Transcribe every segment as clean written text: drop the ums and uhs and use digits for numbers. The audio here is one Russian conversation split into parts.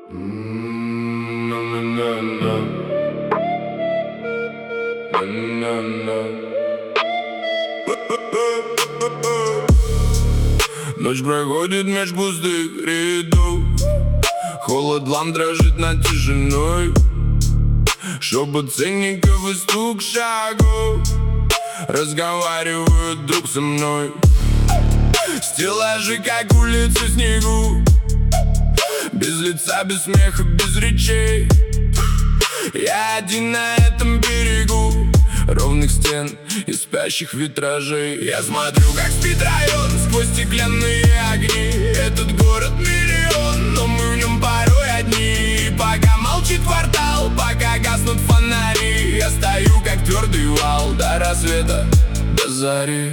Ночь проходит меж пустых рядов, холод лам дрожит над тишиной. Шепот ценников и стук шагов разговаривают друг со мной. Стеллажи, как улицы в снегу, без лица, без смеха, без речей. Я один на этом берегу ровных стен и спящих витражей. Я смотрю, как спит район сквозь стеклянные огни. Этот город миллион, но мы в нем порой одни. И пока молчит квартал, пока гаснут фонари, я стою, как твердый вал, до рассвета, до зари.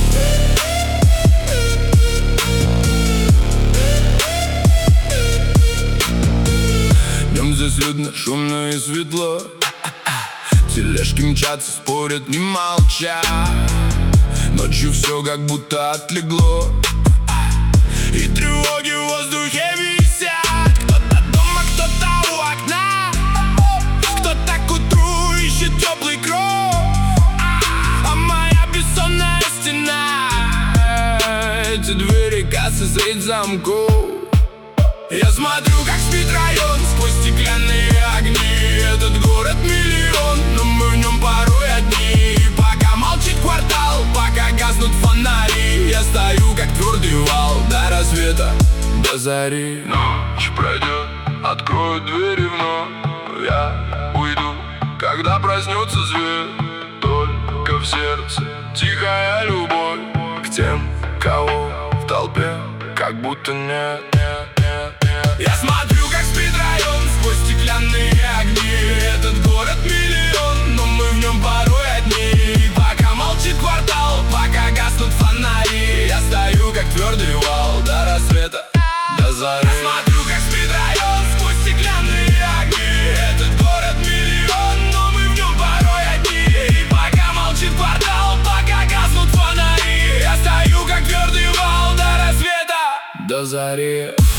Днем здесь людно, шумно и светло. Тележки мчатся, спорят, не молча. Ночью все как будто отлегло, и тревоги в воздухе висят. Кто-то дома, кто-то у окна, кто-то к утру ищет теплый кров. А моя бессонная стена, эти двери кассы средь замков. Я смотрю, как спит район сквозь стеклянные огни. Этот город миллион, но мы в нем порой одни. И пока молчит квартал, пока гаснут фонари, я стою, как твердый вал, до рассвета, до зари. Ночь пройдет, откроют двери вновь. Я уйду, когда проснется свет. Только в сердце тихая любовь к тем, кого в толпе как будто нет. Я смотрю, как спит район сквозь стеклянные огни. Этот город миллион, но мы в нем порой одни. И пока молчит квартал, пока гаснут фонари, я стою, как твердый вал, до рассвета, до зари. Я смотрю, как спит район сквозь стеклянные огни. Этот город миллион, но мы в нем порой одни. И пока молчит квартал, пока гаснут фонари, я стою, как твердый вал, до рассвета, до зари.